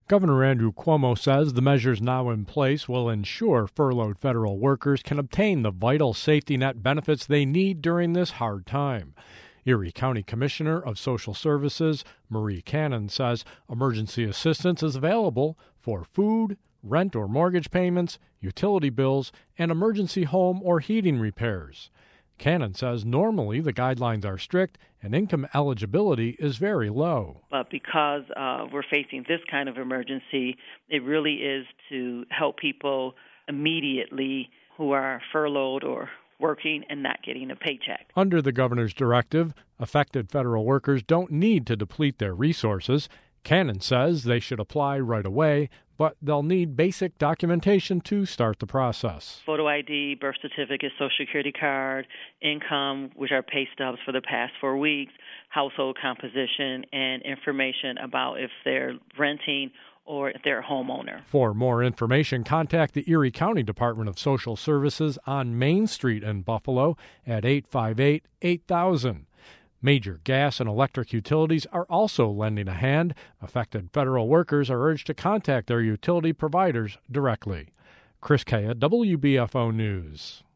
Governor Andrew Cuomo says the measures now in place will ensure furloughed federal workers can obtain the vital safety net benefits they need during this hard time. Erie County Commissioner of Social Services Marie Cannon says emergency assistance is available for food, rent or mortgage payments, utility bills, and emergency home or heating repairs. Cannon says normally the guidelines are strict and income eligibility is very low. But because we're facing this kind of emergency, it really is to help people immediately who are furloughed or working and not getting a paycheck. Under the governor's directive, affected federal workers don't need to deplete their resources. Cannon says they should apply right away, but they'll need basic documentation to start the process. Photo ID, birth certificate, Social Security card, income, which are pay stubs for the past 4 weeks, household composition, and information about if they're renting or if they're a homeowner. For more information, contact the Erie County Department of Social Services on Main Street in Buffalo at 858-8000. Major gas and electric utilities are also lending a hand. Affected federal workers are urged to contact their utility providers directly. Chris Kaya, WBFO News.